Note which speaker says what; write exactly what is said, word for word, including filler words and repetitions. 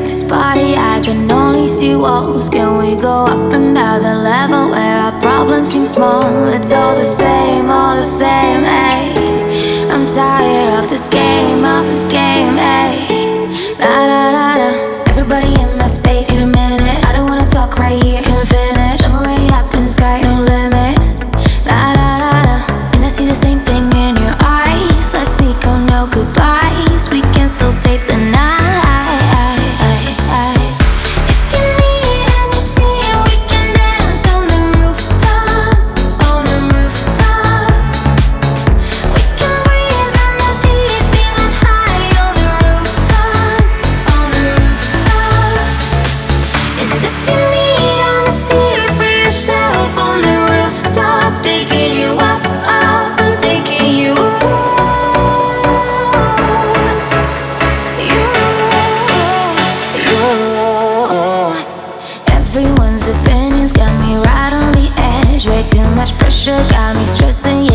Speaker 1: this body, I can only see walls. Can we go up another level where our problems seem small? It's all the same, all the same, ayy. I'm tired of this game, of this game, ayy. Na na na na. Everybody in my space, need a minute. I don't wanna talk right here, can we finish? I'm way up in the sky, no limit. Na na na na. And I see the same thing in your eyes. Let's sneak on no goodbyes. We can still save the night. Everyone's opinions got me right on the edge. Way too much pressure got me stressing.